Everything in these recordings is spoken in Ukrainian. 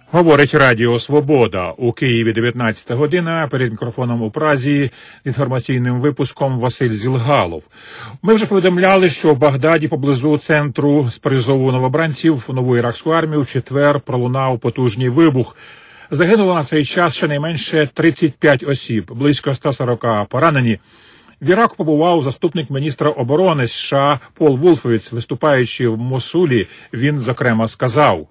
Говорить Радіо Свобода. У Києві 19 година. Перед мікрофоном у Празі з інформаційним випуском Василь Зілгалов. Ми вже повідомляли, що в Багдаді поблизу центру з призову новобранців в нову іракську армію в четвер пролунав потужний вибух. Загинуло на цей час щонайменше 35 осіб, близько 140 поранені. В Іраку побував заступник міністра оборони США Пол Вулфовіц. Виступаючи в Мосулі, він, зокрема, сказав: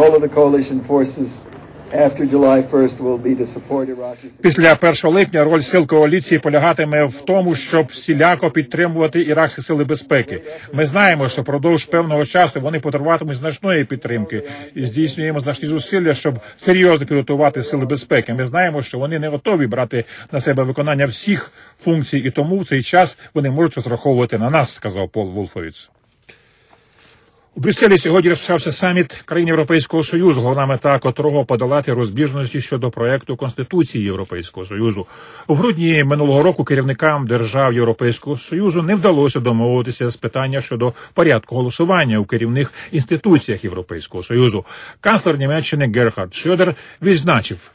після 1 липня роль сил коаліції полягатиме в тому, щоб всіляко підтримувати іракські сили безпеки. Ми знаємо, що впродовж певного часу вони потребуватимуть значної підтримки і здійснюємо значні зусилля, щоб серйозно підготувати сили безпеки. Ми знаємо, що вони не готові брати на себе виконання всіх функцій, і тому в цей час вони можуть розраховувати на нас, сказав Пол Вулфовіц. У Брюсселі сьогодні розпочався саміт країн Європейського Союзу, головна мета котрого – подолати розбіжності щодо проекту Конституції Європейського Союзу. У грудні минулого року керівникам держав Європейського Союзу не вдалося домовитися з питання щодо порядку голосування у керівних інституціях Європейського Союзу. Канцлер Німеччини Герхард Шрёдер відзначив: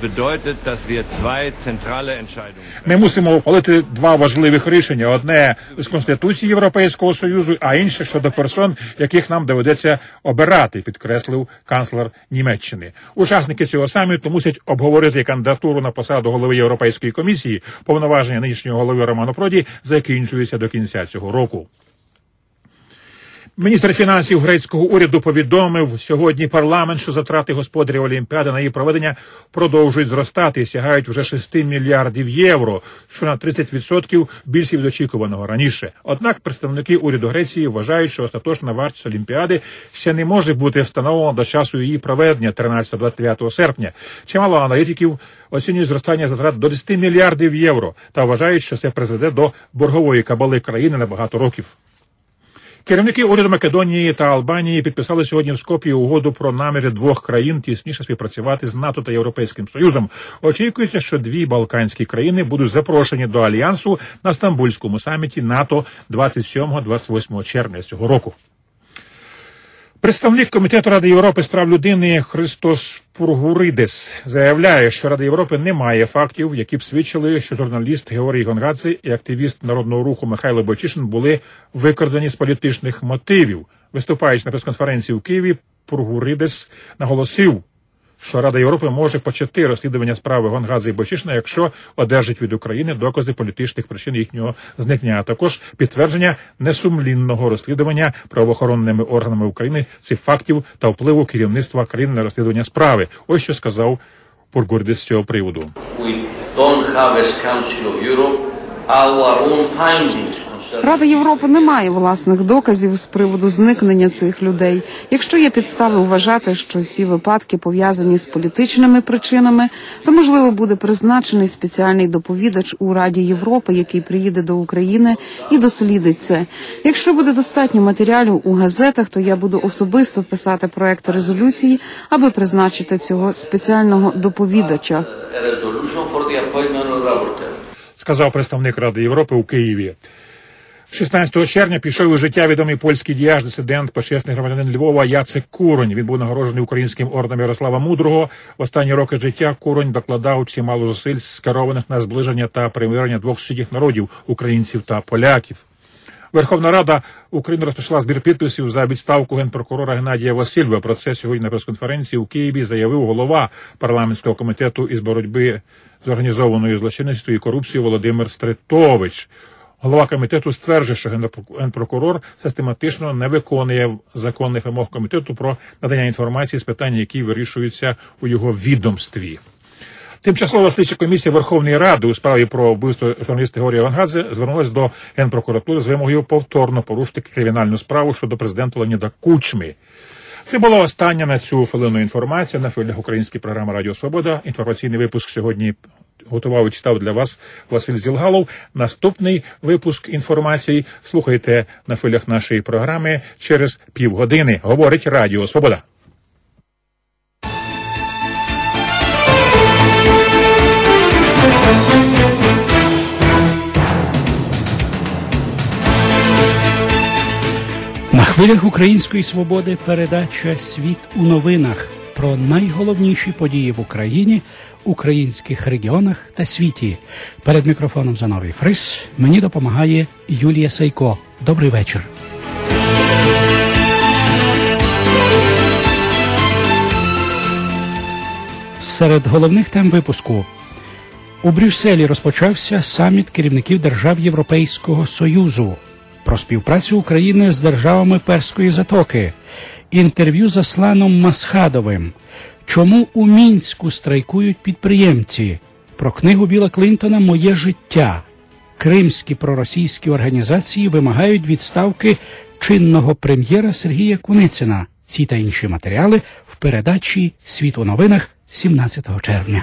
ми мусимо ухвалити два важливих рішення. Одне з Конституції Європейського Союзу, а інше щодо персон, яких нам доведеться обирати, підкреслив канцлер Німеччини. Учасники цього саміту мусять обговорити кандидатуру на посаду голови Європейської комісії. Повноваження нинішнього голови Романо Проді закінчується до кінця цього року. Міністр фінансів грецького уряду повідомив сьогодні парламент, що затрати господарів Олімпіади на її проведення продовжують зростати і сягають вже 6 мільярдів євро, що на 30% більше від очікуваного раніше. Однак представники уряду Греції вважають, що остаточна вартість Олімпіади ще не може бути встановлена до часу її проведення 13-29 серпня. Чимало аналітиків оцінюють зростання затрат до 10 мільярдів євро та вважають, що це призведе до боргової кабали країни на багато років. Керівники уряду Македонії та Албанії підписали сьогодні в Скоп'ї угоду про наміри двох країн тісніше співпрацювати з НАТО та Європейським Союзом. Очікується, що дві балканські країни будуть запрошені до Альянсу на Стамбульському саміті НАТО 27-28 червня цього року. Представник Комітету Ради Європи з прав людини Христос Пургуридес заявляє, що Рада Європи не має фактів, які б свідчили, що журналіст Георгій Гонгадзе і активіст Народного руху Михайло Бойчишин були викрадені з політичних мотивів. Виступаючи на прес-конференції у Києві, Пургуридес наголосив, що Рада Європи може почати розслідування справи Гонгадзе і Бойчишина, якщо одержить від України докази політичних причин їхнього зникнення, а також підтвердження несумлінного розслідування правоохоронними органами України цих фактів та впливу керівництва країни на розслідування справи. Ось що сказав Пургуридес з цього приводу. Рада Європи не має власних доказів з приводу зникнення цих людей. Якщо є підстави вважати, що ці випадки пов'язані з політичними причинами, то, можливо, буде призначений спеціальний доповідач у Раді Європи, який приїде до України і дослідить це. Якщо буде достатньо матеріалів у газетах, то я буду особисто писати проект резолюції, аби призначити цього спеціального доповідача. Сказав представник Ради Європи у Києві. 16 червня пішов у життя відомий польський діяч, дисидент, почесний громадянин Львова Яцек Куронь. Він був нагороджений українським орденом Ярослава Мудрого. В останні роки життя Куронь докладав чимало зусиль, скерованих на зближення та примирення двох сусідніх народів – українців та поляків. Верховна Рада України розпочала збір підписів за відставку генпрокурора Геннадія Васильєва. Про це сьогодні на прес-конференції у Києві заявив голова парламентського комітету із боротьби з організованою злочинністю і корупцією Володимир Стритович. Голова комітету стверджує, що генпрокурор систематично не виконує законних вимог комітету про надання інформації з питань, які вирішуються у його відомстві. Тимчасова слідча комісія Верховної Ради у справі про вбивство журналіста Георгія Гонгадзе звернулася до Генпрокуратури з вимогою повторно порушити кримінальну справу щодо президента Леоніда Кучми. Це була остання на цю хвилину інформація на хвилях української програми «Радіо Свобода». Інформаційний випуск сьогодні готував і читав для вас Василь Зілгалов. Наступний випуск інформації слухайте на хвилях нашої програми через півгодини. Говорить Радіо Свобода. На хвилях Української свободи передача «Світ у новинах». про найголовніші події в Україні, українських регіонах та світі. Перед мікрофоном Зиновій Фрис мені допомагає Юлія Сайко. Добрий вечір. Серед головних тем випуску. У Брюсселі розпочався саміт керівників держав Європейського Союзу. Про співпрацю України з державами Перської затоки. Інтерв'ю з Асланом Масхадовим. Чому у Мінську страйкують підприємці? Про книгу Біла Клінтона «Моє життя». Кримські проросійські організації вимагають відставки чинного прем'єра Сергія Куницина. Ці та інші матеріали в передачі «Світ у новинах» 17 червня.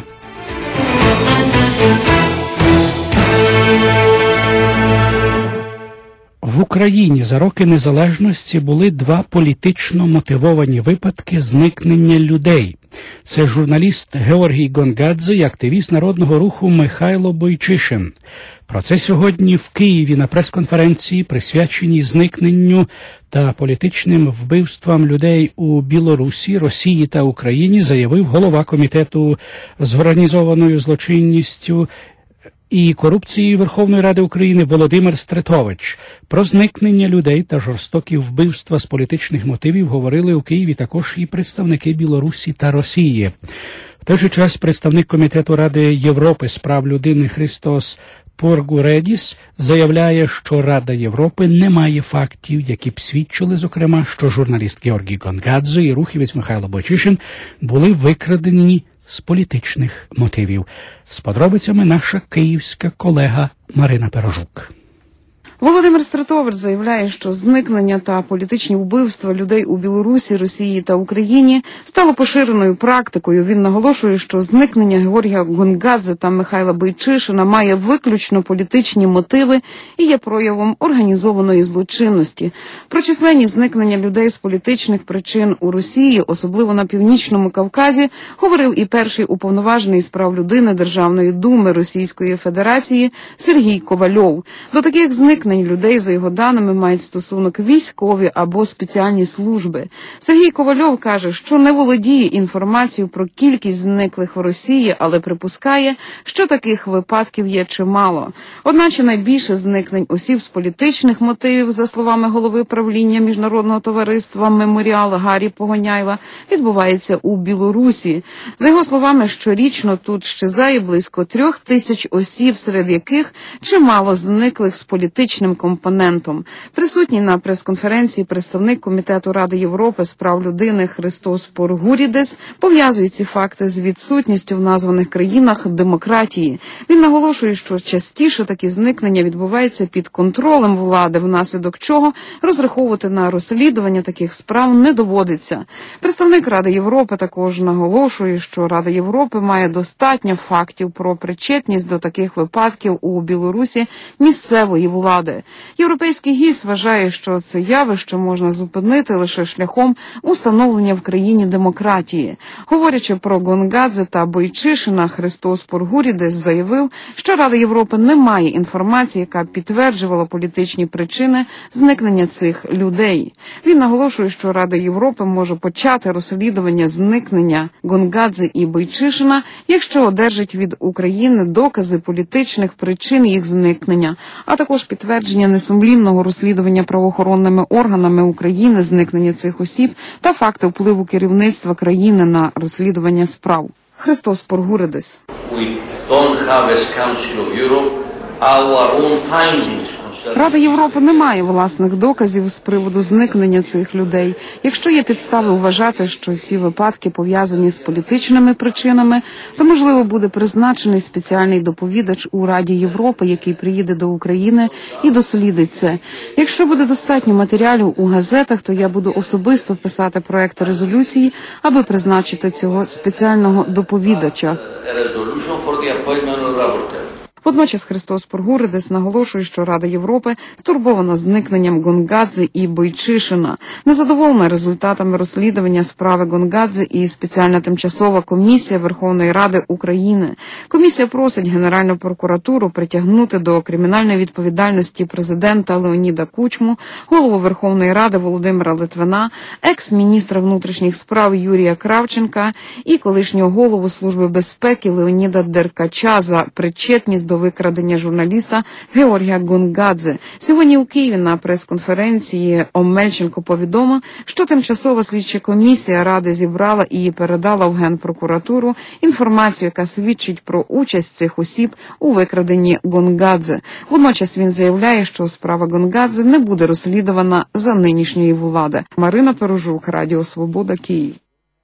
В Україні за роки незалежності були два політично мотивовані випадки зникнення людей. Це журналіст Георгій Гонгадзе і активіст народного руху Михайло Бойчишин. Про це сьогодні в Києві на прес-конференції, присвяченій зникненню та політичним вбивствам людей у Білорусі, Росії та Україні, заявив голова комітету з організованою злочинністю і корупції Верховної Ради України Володимир Стретович. Про зникнення людей та жорстокі вбивства з політичних мотивів говорили у Києві також і представники Білорусі та Росії. В той же час представник Комітету Ради Європи з прав людини Христос Поргуредіс заявляє, що Рада Європи не має фактів, які б свідчили, зокрема, що журналіст Георгій Гонгадзе і рухівець Михайло Бойчишин були викрадені з політичних мотивів. З подробицями наша київська колега Марина Перожук. Володимир Стретович заявляє, що зникнення та політичні вбивства людей у Білорусі, Росії та Україні стало поширеною практикою. Він наголошує, що зникнення Георгія Гонгадзе та Михайла Бойчишина має виключно політичні мотиви і є проявом організованої злочинності. Про численні зникнення людей з політичних причин у Росії, особливо на Північному Кавказі, говорив і перший уповноважений з прав людини Державної думи Російської Федерації Сергій Ковальов. До таких зникнень людей, за його даними, мають стосунок військові або спеціальні служби. Сергій Ковальов каже, що не володіє інформацією про кількість зниклих в Росії, але припускає, що таких випадків є чимало. Одначе найбільше зникнень осіб з політичних мотивів, за словами голови правління Міжнародного товариства «Меморіал» Гаррі Погоняйла, відбувається у Білорусі. За його словами, щорічно тут щезає близько 3000 осіб, серед яких чимало зниклих з політичним компонентом. Присутній на прес-конференції представник Комітету Ради Європи з прав людини Христос Поргурідес пов'язує ці факти з відсутністю в названих країнах демократії. Він наголошує, що частіше такі зникнення відбуваються під контролем влади, внаслідок чого розраховувати на розслідування таких справ не доводиться. Представник Ради Європи також наголошує, що Рада Європи має достатньо фактів про причетність до таких випадків у Білорусі місцевої влади. Європейський ГІС вважає, що це явище можна зупинити лише шляхом установлення в країні демократії. Говорячи про Гонгадзе та Бойчишина, Христос Поргурідес заявив, що Рада Європи не має інформації, яка підтверджувала політичні причини зникнення цих людей. Він наголошує, що Рада Європи може почати розслідування зникнення Гонгадзе і Бойчишина, якщо одержить від України докази політичних причин їх зникнення, а також підтвердження несумлінного розслідування правоохоронними органами України зникнення цих осіб та факти впливу керівництва країни на розслідування справ. Христос Поргурідес. Рада Європи не має власних доказів з приводу зникнення цих людей. Якщо є підстави вважати, що ці випадки пов'язані з політичними причинами, то, можливо, буде призначений спеціальний доповідач у Раді Європи, який приїде до України і дослідить це. Якщо буде достатньо матеріалів у газетах, то я буду особисто писати проекти резолюції, аби призначити цього спеціального доповідача. Водночас Христос Пургуридис наголошує, що Рада Європи стурбована зникненням Гонгадзе і Бойчишина. Незадоволена результатами розслідування справи Гонгадзе і спеціальна тимчасова комісія Верховної Ради України. Комісія просить Генеральну прокуратуру притягнути до кримінальної відповідальності президента Леоніда Кучму, голову Верховної Ради Володимира Литвина, екс-міністра внутрішніх справ Юрія Кравченка і колишнього голову Служби безпеки Леоніда Деркача за причетність до викрадення журналіста Георгія Гонгадзе. Сьогодні у Києві на прес-конференції Омельченко повідомив, що тимчасова слідча комісія Ради зібрала і передала в Генпрокуратуру інформацію, яка свідчить про участь цих осіб у викраденні Гонгадзе. Водночас він заявляє, що справа Гонгадзе не буде розслідувана за нинішньої влади. Марина Пережук, Радіо Свобода, Київ.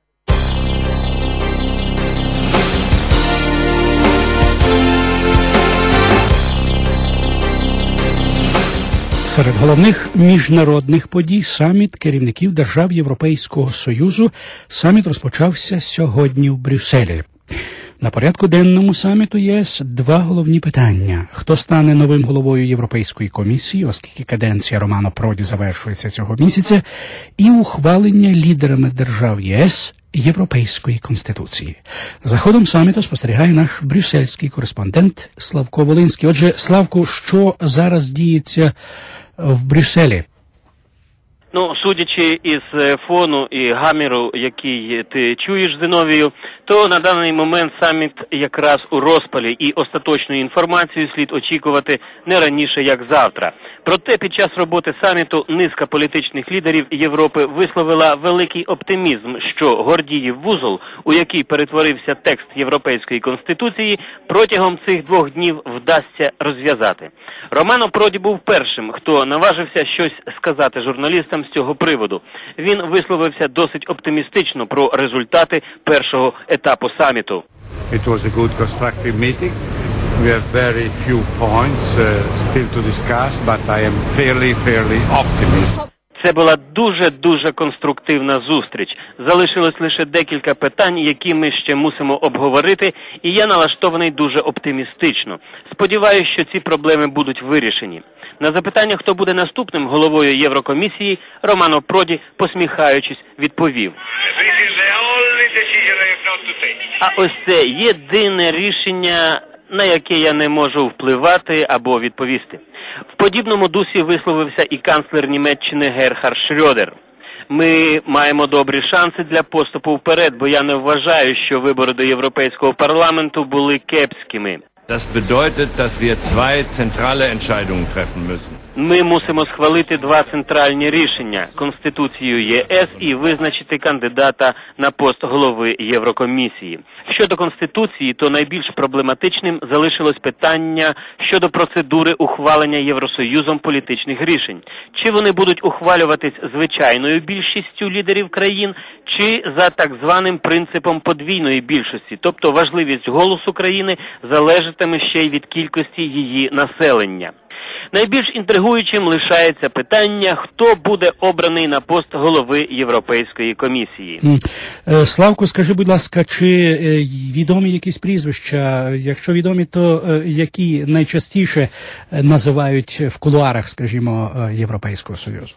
Серед головних міжнародних подій саміт керівників держав Європейського Союзу. Саміт розпочався сьогодні в Брюсселі. На порядку денному саміту ЄС два головні питання. Хто стане новим головою Європейської комісії, оскільки каденція Романо Проді завершується цього місяця, і ухвалення лідерами держав ЄС Європейської Конституції. За ходом саміту спостерігає наш брюссельський кореспондент Славко Волинський. Отже, Славко, що зараз діється в Брюсселі? Судячи із фону і гаміру, який ти чуєш, Зиновію, то на даний момент саміт якраз у розпалі, і остаточну інформацію слід очікувати не раніше, як завтра. Проте під час роботи саміту низка політичних лідерів Європи висловила великий оптимізм, що Гордіїв вузол, у який перетворився текст Європейської Конституції, протягом цих 2 днів вдасться розв'язати. Романо Проді був першим, хто наважився щось сказати журналістам з цього приводу. Він висловився досить оптимістично про результати першого етапу саміту. It was a good constructive meeting. We have very few points still to discuss, but I am fairly optimistic. Це була дуже конструктивна зустріч. Залишилось лише декілька питань, які ми ще мусимо обговорити, і я налаштований дуже оптимістично. Сподіваюсь, що ці проблеми будуть вирішені. На запитання, хто буде наступним головою Єврокомісії, Романо Проді, посміхаючись, відповів: а ось це єдине рішення, на яке я не можу впливати або відповісти. В подібному дусі висловився і канцлер Німеччини Герхард Шрьодер. Ми маємо добрі шанси для поступу вперед, бо я не вважаю, що вибори до Європейського парламенту були кепськими. Das bedeutet, dass wir zwei zentrale Entscheidungen treffen müssen. Ми мусимо схвалити 2 центральні рішення – Конституцію ЄС і визначити кандидата на пост голови Єврокомісії. Щодо Конституції, то найбільш проблематичним залишилось питання щодо процедури ухвалення Євросоюзом політичних рішень. Чи вони будуть ухвалюватись звичайною більшістю лідерів країн, чи за так званим принципом подвійної більшості, тобто важливість голосу країни залежатиме ще й від кількості її населення. Найбільш інтригуючим лишається питання, хто буде обраний на пост голови Європейської комісії. Славко, скажи, будь ласка, чи відомі якісь прізвища? Якщо відомі, то які найчастіше називають в кулуарах, скажімо, Європейського Союзу?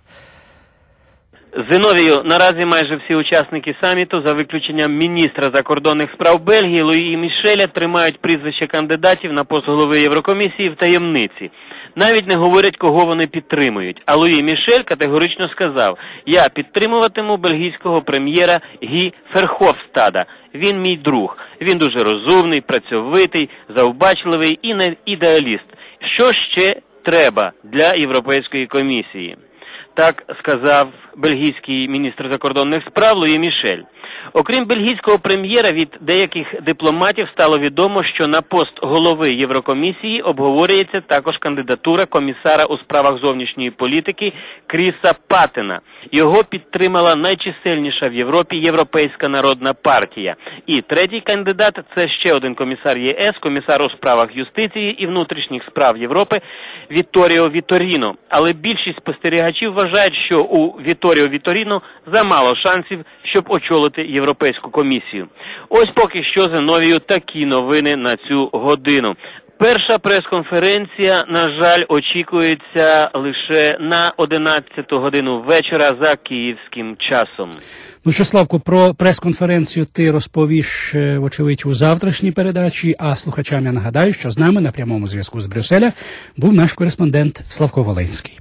Зиновію, наразі майже всі учасники саміту, за виключенням міністра закордонних справ Бельгії Луї Мішеля, тримають прізвища кандидатів на пост голови Єврокомісії в таємниці. Навіть не говорять, кого вони підтримують. А Луї Мішель категорично сказав: «Я підтримуватиму бельгійського прем'єра Гі Ферховстада. Він мій друг. Він дуже розумний, працьовитий, завбачливий і не ідеаліст. Що ще треба для Європейської комісії?» Так сказав бельгійський міністр закордонних справ Луї Мішель. Окрім бельгійського прем'єра, від деяких дипломатів стало відомо, що на пост голови Єврокомісії обговорюється також кандидатура комісара у справах зовнішньої політики Кріса Паттена. Його підтримала найчисельніша в Європі Європейська народна партія. І третій кандидат – це ще один комісар ЄС, комісар у справах юстиції і внутрішніх справ Європи Віторіо Віторіно. Але більшість спостерігачів вважають, що у Віторіо Віторіно замало шансів, щоб очолити Європейську комісію. Ось поки що, Зиновію, такі новини на цю годину. Перша прес-конференція, на жаль, очікується лише на 11-ту годину вечора за київським часом. Ну що, Славко, про прес-конференцію ти розповіш, вочевидь, у завтрашній передачі, а слухачам я нагадаю, що з нами на прямому зв'язку з Брюсселя був наш кореспондент Славко Волинський.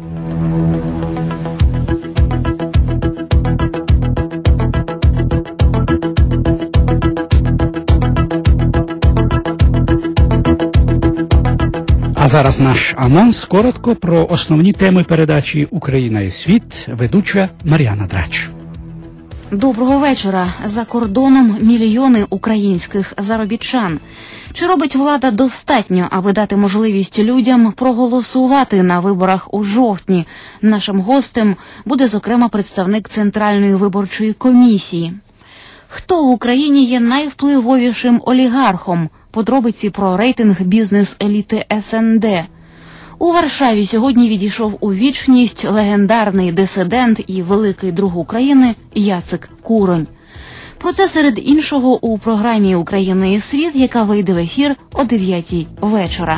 А зараз наш анонс коротко про основні теми передачі «Україна і світ», ведуча Мар'яна Драч. Доброго вечора. За кордоном мільйони українських заробітчан. Чи робить влада достатньо, аби дати можливість людям проголосувати на виборах у жовтні? Нашим гостем буде, зокрема, представник Центральної виборчої комісії. Хто в Україні є найвпливовішим олігархом? Подробиці про рейтинг бізнес-еліти СНД. У Варшаві сьогодні відійшов у вічність легендарний дисидент і великий друг України Яцек Куронь. Про це серед іншого у програмі «Україна і світ», яка вийде в ефір о 9-й вечора.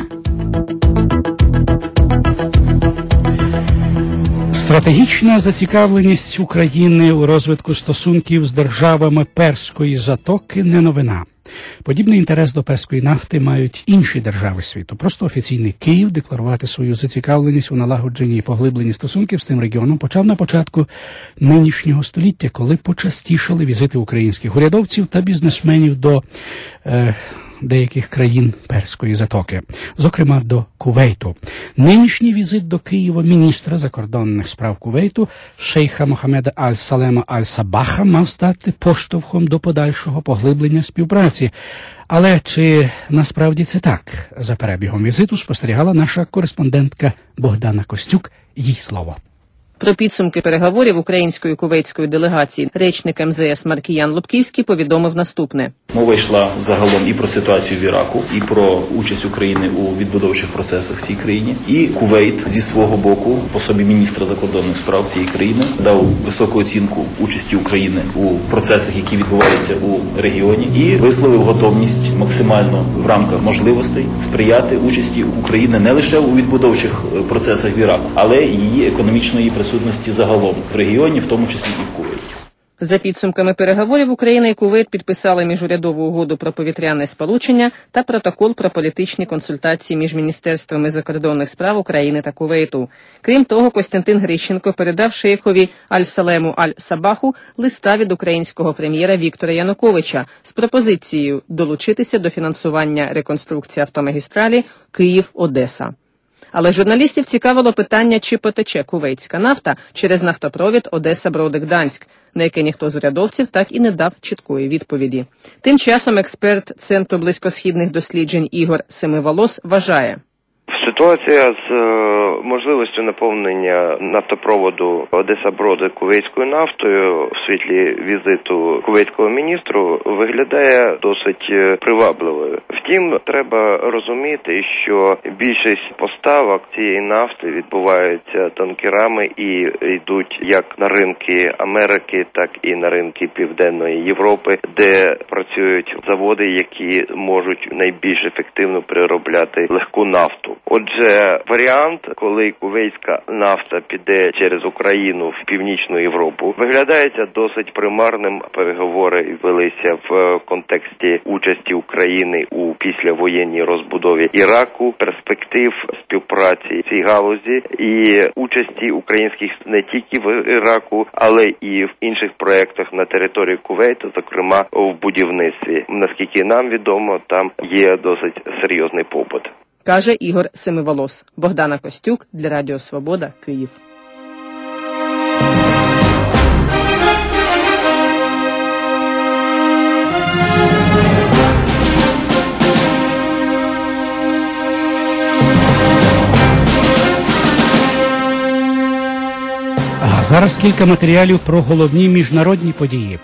Стратегічна зацікавленість України у розвитку стосунків з державами Перської затоки не новина. Подібний інтерес до перської нафти мають інші держави світу. Просто офіційний Київ декларувати свою зацікавленість у налагодженні і поглибленні стосунків з тим регіоном почав на початку нинішнього століття, коли почастішали візити українських урядовців та бізнесменів до деяких країн Перської затоки, зокрема до Кувейту. Нинішній візит до Києва міністра закордонних справ Кувейту шейха Мохаммеда Аль-Салема Аль-Сабаха мав стати поштовхом до подальшого поглиблення співпраці. Але чи насправді це так? За перебігом візиту спостерігала наша кореспондентка Богдана Костюк. Їй слово. Про підсумки переговорів української кувейтської делегації речник МЗС Маркіян Лубківський повідомив наступне. Мова йшла загалом і про ситуацію в Іраку, і про участь України у відбудовчих процесах в цій країні. І Кувейт зі свого боку, по собі міністра закордонних справ цієї країни, дав високу оцінку участі України у процесах, які відбуваються у регіоні, і висловив готовність максимально в рамках можливостей сприяти участі України не лише у відбудовчих процесах в Іраку, але й її економічної присутності загалом в регіоні, в тому числі і в Кувейті. За підсумками переговорів Україна і Кувейт підписали міжурядову угоду про повітряне сполучення та протокол про політичні консультації між міністерствами закордонних справ України та Кувейту. Крім того, Костянтин Грищенко передав шейхові Аль-Салему Аль-Сабаху листа від українського прем'єра Віктора Януковича з пропозицією долучитися до фінансування реконструкції автомагістралі Київ-Одеса. Але журналістів цікавило питання, чи потече кувейтська нафта через нафтопровід Одеса-Броди-Гданськ, на яке ніхто з урядовців так і не дав чіткої відповіді. Тим часом експерт Центру близькосхідних досліджень Ігор Семиволос вважає. Ситуація з можливістю наповнення нафтопроводу Одеса-Броди кувейтською нафтою в світлі візиту кувейтського міністру виглядає досить привабливою. Втім, треба розуміти, що більшість поставок цієї нафти відбуваються танкерами і йдуть як на ринки Америки, так і на ринки Південної Європи, де працюють заводи, які можуть найбільш ефективно переробляти легку нафту. Отже, варіант, коли кувейтська нафта піде через Україну в Північну Європу, виглядається досить примарним. Переговори велися в контексті участі України у післявоєнній розбудові Іраку, перспектив співпраці в цій галузі і участі українських не тільки в Іраку, але і в інших проєктах на території Кувейту, зокрема в будівництві. Наскільки нам відомо, там є досить серйозний попит. Каже Ігор Семиволос. Богдана Костюк для Радіо Свобода, Київ. А зараз кілька матеріалів про головні міжнародні події.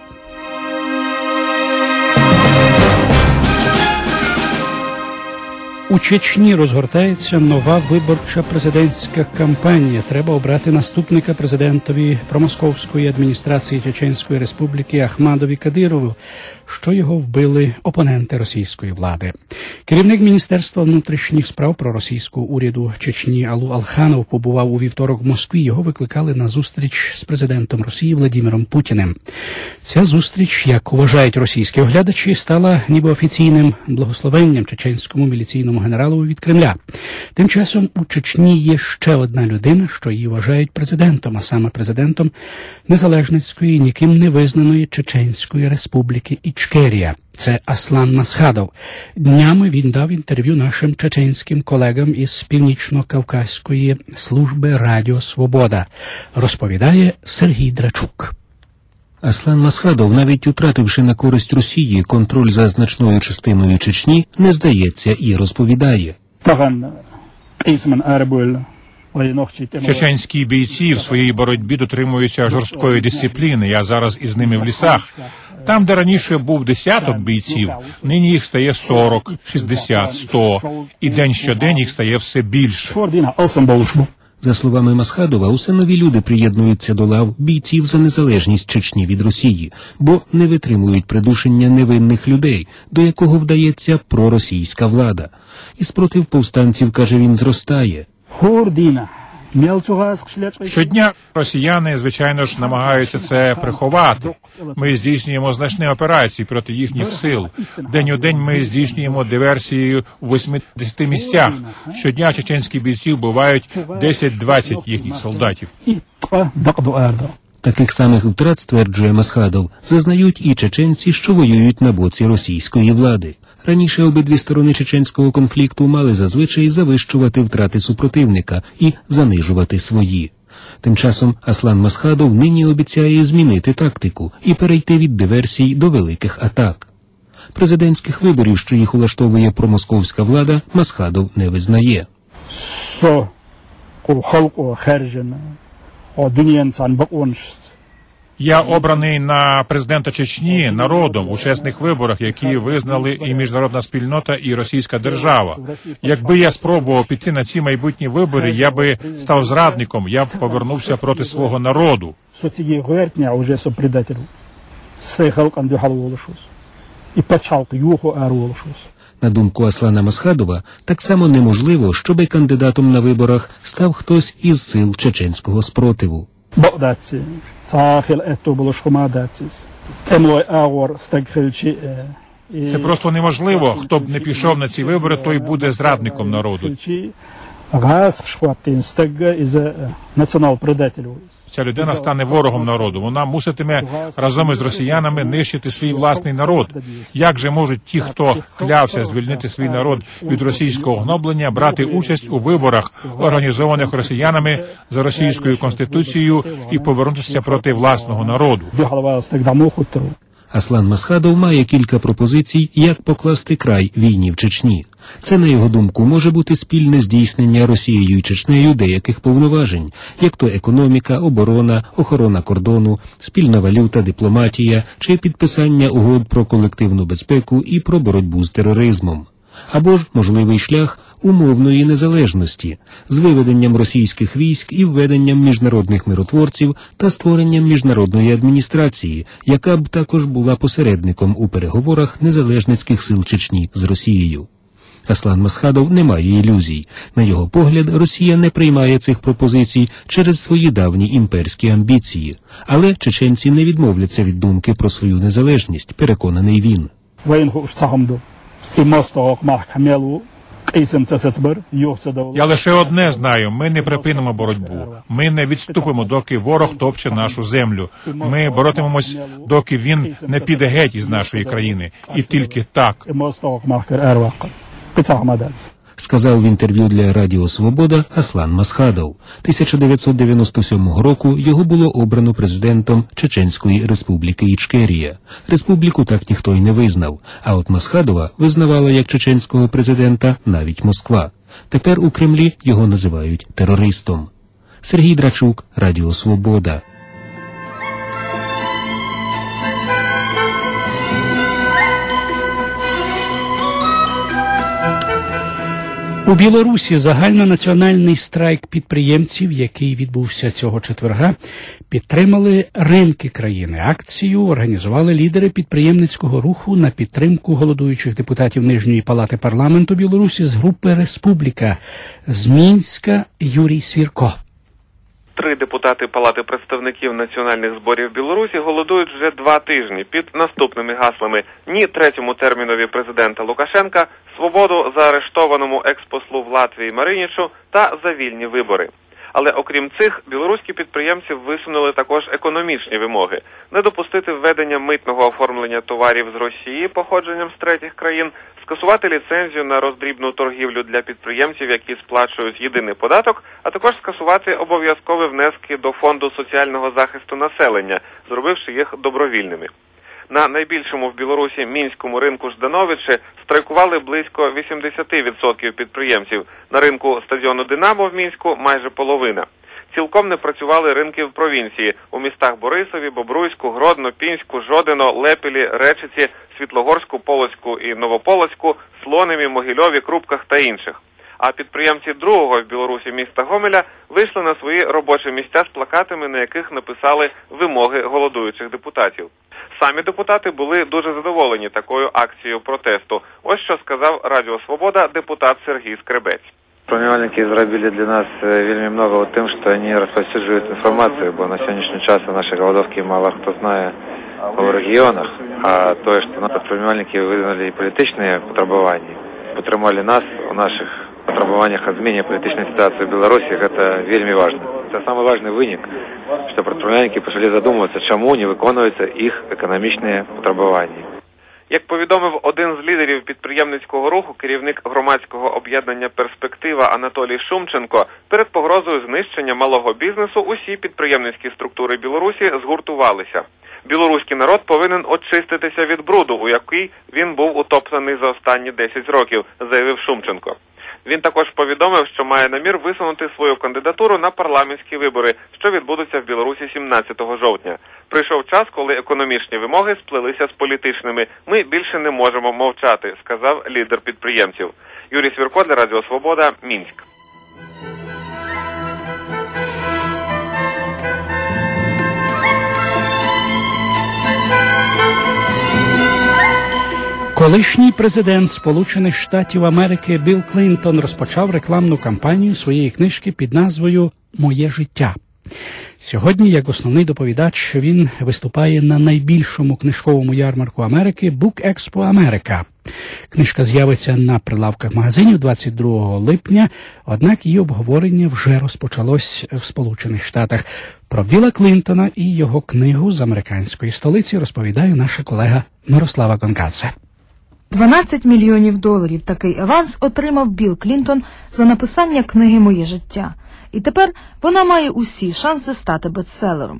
У Чечні розгортається нова виборча президентська кампанія. Треба обрати наступника президентові промосковської адміністрації Чеченської республіки Ахмадові Кадирову. що його вбили опоненти російської влади. Керівник Міністерства внутрішніх справ проросійського уряду Чечні Алу Алханов побував у вівторок в Москві. Його викликали на зустріч з президентом Росії Владимиром Путіним. Ця зустріч, як вважають російські оглядачі, стала ніби офіційним благословенням чеченському міліційному генералу від Кремля. Тим часом у Чечні є ще одна людина, що її вважають президентом, а саме президентом незалежницької, ніким не визнаної Чеченської республіки Ічкерія. Це Аслан Масхадов. Днями він дав інтерв'ю нашим чеченським колегам із Північно-Кавказької служби Радіо Свобода, розповідає Сергій Драчук. Аслан Масхадов, навіть втративши на користь Росії контроль за значною частиною Чечні, не здається і розповідає. Чеченські бійці в своїй боротьбі дотримуються жорсткої дисципліни. Я зараз із ними в лісах. Там, де раніше був десяток бійців, нині їх стає 40, 60, 100. І день щодень їх стає все більше. За словами Масхадова, усе нові люди приєднуються до лав бійців за незалежність Чечні від Росії, бо не витримують придушення невинних людей, до якого вдається проросійська влада. І спротив повстанців, каже він, зростає. Щодня росіяни, звичайно ж, намагаються це приховати. Ми здійснюємо значні операції проти їхніх сил. День у день ми здійснюємо диверсії у 80 місцях. Щодня чеченські бійці вбивають 10-20 їхніх солдатів. Таких самих втрат, стверджує Масхадов, зазнають і чеченці, що воюють на боці російської влади. Раніше обидві сторони чеченського конфлікту мали зазвичай завищувати втрати супротивника і занижувати свої. Тим часом Аслан Масхадов нині обіцяє змінити тактику і перейти від диверсій до великих атак. Президентських виборів, що їх улаштовує промосковська влада, Масхадов не визнає. Я обраний на президента Чечні народом у чесних виборах, які визнали і міжнародна спільнота, і російська держава. Якби я спробував піти на ці майбутні вибори, я би став зрадником, я б повернувся проти свого народу. На думку Аслана Масхадова, так само неможливо, щоби кандидатом на виборах став хтось із сил чеченського спротиву. Це просто неможливо. Хто б не пішов на ці вибори, той буде зрадником народу. Ця людина стане ворогом народу. Вона муситиме разом із росіянами нищити свій власний народ. Як же можуть ті, хто клявся звільнити свій народ від російського гноблення, брати участь у виборах, організованих росіянами за російською конституцією, і повернутися проти власного народу? Аслан Масхадов має кілька пропозицій, як покласти край війні в Чечні. Це, на його думку, може бути спільне здійснення Росією і Чечнею деяких повноважень, як то економіка, оборона, охорона кордону, спільна валюта, дипломатія чи підписання угод про колективну безпеку і про боротьбу з тероризмом. Або ж можливий шлях умовної незалежності з виведенням російських військ і введенням міжнародних миротворців та створенням міжнародної адміністрації, яка б також була посередником у переговорах незалежницьких сил Чечні з Росією. Аслан Масхадов не має ілюзій. На його погляд, Росія не приймає цих пропозицій через свої давні імперські амбіції. Але чеченці не відмовляться від думки про свою незалежність, переконаний він. Я лише одне знаю, ми не припинимо боротьбу. Ми не відступимо, доки ворог топче нашу землю. Ми боротимемось, доки він не піде геть із нашої країни. І тільки так. Сказав в інтерв'ю для Радіо Свобода Аслан Масхадов. 1997 року його було обрано президентом Чеченської республіки Ічкерія. Республіку так ніхто й не визнав, а от Масхадова визнавала як чеченського президента навіть Москва. Тепер у Кремлі його називають терористом. Сергій Драчук, Радіо Свобода. У Білорусі загальнонаціональний страйк підприємців, який відбувся цього четверга, підтримали ринки країни. Акцію організували лідери підприємницького руху на підтримку голодуючих депутатів Нижньої палати парламенту Білорусі з групи «Республіка». З Мінська Юрій Свірко. 3 депутати Палати представників національних зборів Білорусі голодують вже 2 тижні під наступними гаслами: «Ні третьому термінові президента Лукашенка», «Свободу заарештованому експослу в Латвії Маринічу» та «За вільні вибори». Але окрім цих, білоруські підприємці висунули також економічні вимоги: не допустити введення митного оформлення товарів з Росії походженням з третіх країн, скасувати ліцензію на роздрібну торгівлю для підприємців, які сплачують єдиний податок, а також скасувати обов'язкові внески до Фонду соціального захисту населення, зробивши їх добровільними. На найбільшому в Білорусі мінському ринку Ждановичі страйкували близько 80% підприємців. На ринку стадіону «Динамо» в Мінську майже половина. Цілком не працювали ринки в провінції – у містах Борисові, Бобруйську, Гродно, Пінську, Жодино, Лепілі, Речиці, Світлогорську, Полоцьку і Новополоцьку, Слонимі, Могильові, Крупках та інших. А підприємці другого в Білорусі міста Гомеля вийшли на свої робочі місця з плакатами, на яких написали вимоги голодуючих депутатів. Самі депутати були дуже задоволені такою акцією протесту. Ось що сказав Радіо Свобода депутат Сергій Скребець. Промивальники зробили для нас вельми много тим, що вони розповсюджують інформацію, бо на сьогоднішній час у нашій голодовці мало хто знає в регіонах, а то, що наші промивальники видали політичні потребування, підтримали нас у наших потребуваннях о зміні політичної ситуації в Білорусі, це вельми важливо. Це найважливіший виник, що промивальники почали задумуватися, чому не виконуються їх економічні потребування. Як повідомив один з лідерів підприємницького руху, керівник громадського об'єднання «Перспектива» Анатолій Шумченко, перед погрозою знищення малого бізнесу усі підприємницькі структури Білорусі згуртувалися. Білоруський народ повинен очиститися від бруду, у який він був утоптаний за останні 10 років, заявив Шумченко. Він також повідомив, що має намір висунути свою кандидатуру на парламентські вибори, що відбудуться в Білорусі 17 жовтня. Прийшов час, коли економічні вимоги сплелися з політичними. Ми більше не можемо мовчати, сказав лідер підприємців. Юрій Свірко для Радіо Свобода, Мінськ. Колишній президент Сполучених Штатів Америки Білл Клінтон розпочав рекламну кампанію своєї книжки під назвою «Моє життя». Сьогодні, як основний доповідач, він виступає на найбільшому книжковому ярмарку Америки Book Expo Америка. Книжка з'явиться на прилавках магазинів 22 липня, однак її обговорення вже розпочалось в Сполучених Штатах. Про Білла Клінтона і його книгу з американської столиці розповідає наша колега Мирослава Гонкадзе. $12 мільйонів такий аванс отримав Білл Клінтон за написання книги «Моє життя». І тепер вона має усі шанси стати бестселером.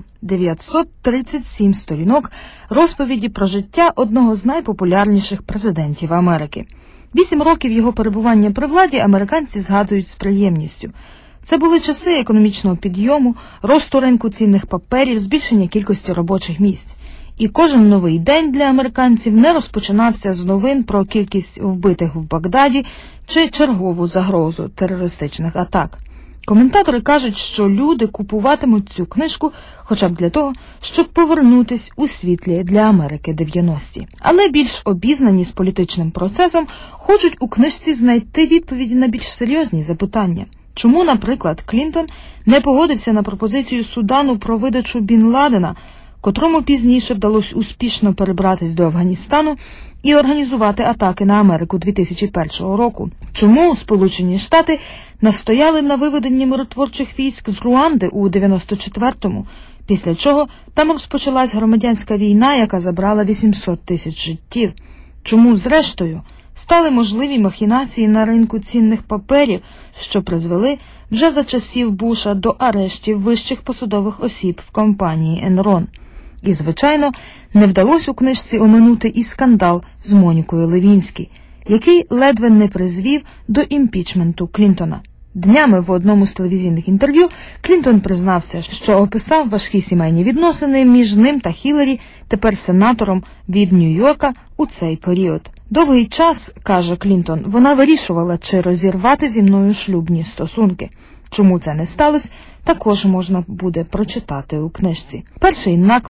937 сторінок розповіді про життя одного з найпопулярніших президентів Америки. 8 років його перебування при владі американці згадують з приємністю. Це були часи економічного підйому, росту ринку цінних паперів, збільшення кількості робочих місць. І кожен новий день для американців не розпочинався з новин про кількість вбитих в Багдаді чи чергову загрозу терористичних атак. Коментатори кажуть, що люди купуватимуть цю книжку хоча б для того, щоб повернутись у світлі для Америки 90-ті. Але більш обізнані з політичним процесом хочуть у книжці знайти відповіді на більш серйозні запитання. Чому, наприклад, Клінтон не погодився на пропозицію Судану про видачу Бін Ладена, котрому пізніше вдалося успішно перебратись до Афганістану і організувати атаки на Америку 2001 року? Чому Сполучені Штати настояли на виведенні миротворчих військ з Руанди у 94-му, після чого там розпочалась громадянська війна, яка забрала 800 тисяч життів? Чому, зрештою, стали можливі махінації на ринку цінних паперів, що призвели вже за часів Буша до арештів вищих посадових осіб в компанії Enron? І, звичайно, не вдалося у книжці оминути і скандал з Монікою Левінські, який ледве не призвів до імпічменту Клінтона. Днями в одному з телевізійних інтерв'ю Клінтон признався, що описав важкі сімейні відносини між ним та Хіларі, тепер сенатором від Нью-Йорка, у цей період. Довгий час, каже Клінтон, вона вирішувала, чи розірвати зі мною шлюбні стосунки. Чому це не сталося, також можна буде прочитати у книжці. Перший наклад